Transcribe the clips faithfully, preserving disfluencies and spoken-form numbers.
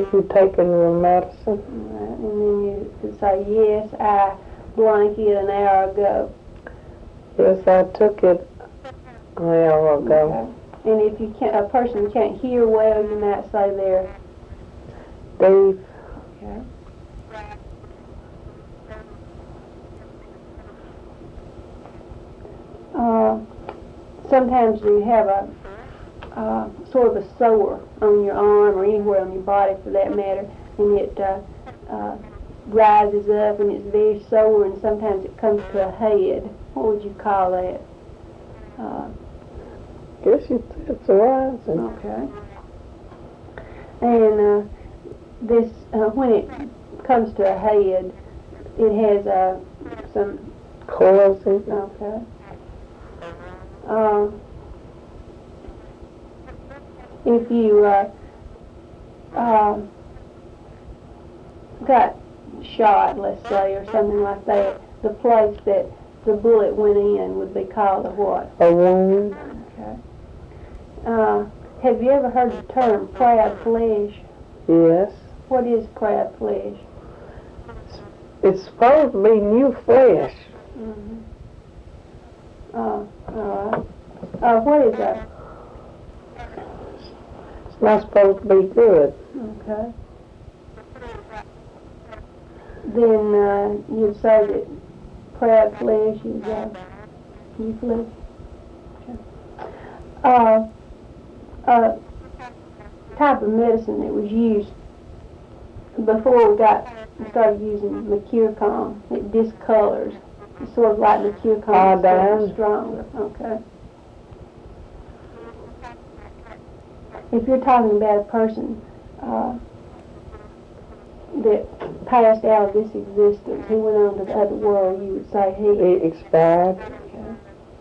If you're taking the medicine. Right. And then you could say, yes, I blank it an hour ago. Yes, I took it an hour ago. Okay. And if you can't, a person can't hear well, you might say they're deaf. Okay. Uh, sometimes you have a uh, sort of a sore on your arm or anywhere on your body for that matter, and it uh, uh, rises up and it's very sore, and sometimes it comes to a head. What would you call that? Uh, Guess you, it's rising. okay. And uh, this, uh, when it comes to a head, it has uh, some coils in it. Okay. Uh, if you uh, uh, got shot, let's say, or something like that, the place that the bullet went in would be called a what? A wound. Okay. Uh, have you ever heard the term proud flesh? Yes. What is proud flesh? It's supposed to be new flesh. Mm-hmm. Uh, all right. Uh, what is that? It's not supposed to be good. Okay. Then uh, you'd say that proud flesh is uh, new flesh. Okay. Uh, uh, type of medicine that was used before we got we started using mercurochrome. It discolors. It's sort of like mercurochrome, Iodine. stronger. Okay. If you're talking about a person uh, that passed out of this existence, he went on to the other world, you would say he, It expired. okay.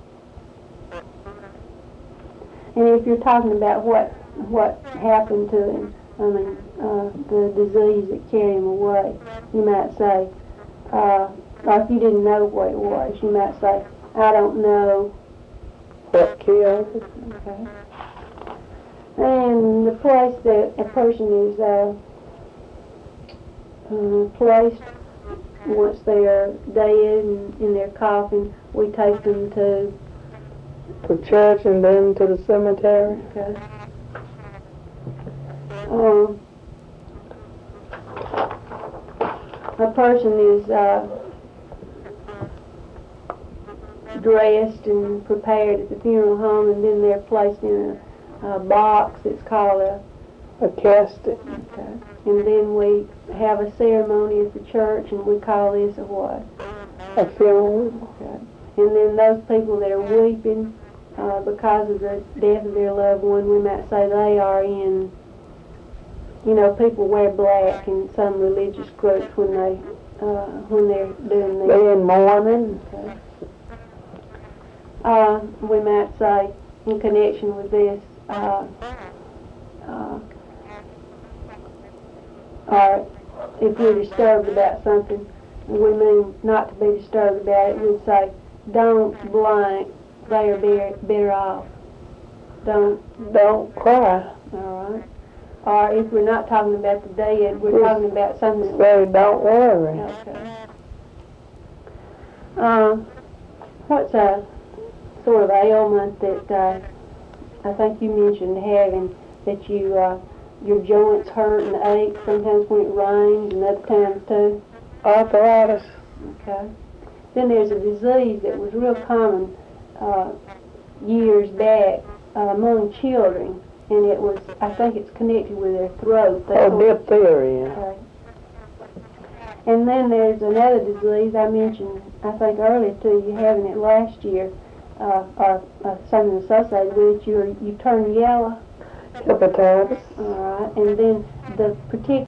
And if you're talking about what what happened to him, I mean, uh, the disease that carried him away, you might say, uh, or if you didn't know what it was, you might say, I don't know What killed it? Okay. And the place that a person is uh, uh, placed once they are dead and in their coffin, we take them to To church and then to the cemetery. okay. Um, a person is uh, dressed and prepared at the funeral home, and then they're placed in a, a box. It's called a A casket. okay. And then we have a ceremony at the church, and we call this a what? A funeral. Okay. And then those people that are weeping uh, because of the death of their loved one, we might say they are in, you know, people wear black in some religious groups when they uh, when they're doing this. They're in mourning. Okay. Uh, we might say in connection with this, uh, uh, or if we're disturbed about something, we mean not to be disturbed about it, we'd say, don't blank, they are better, better off. Don't, Don't cry. all right. Or if we're not talking about the dead, we're Yes. talking about something. Say don't worry. Okay. Uh, what's a sort of ailment that uh, I think you mentioned having, that you uh, your joints hurt and ache sometimes when it rains and other times too? Arthritis. Okay. Then there's a disease that was real common uh, years back uh, among children, and it was, I think it's connected with their throat. They Oh, sort of- diphtheria. Okay. And then there's another disease I mentioned, I think earlier to you, having it last year, uh, or uh, something associated with it. You you turn yellow. Hepatitis. All right. And then the particular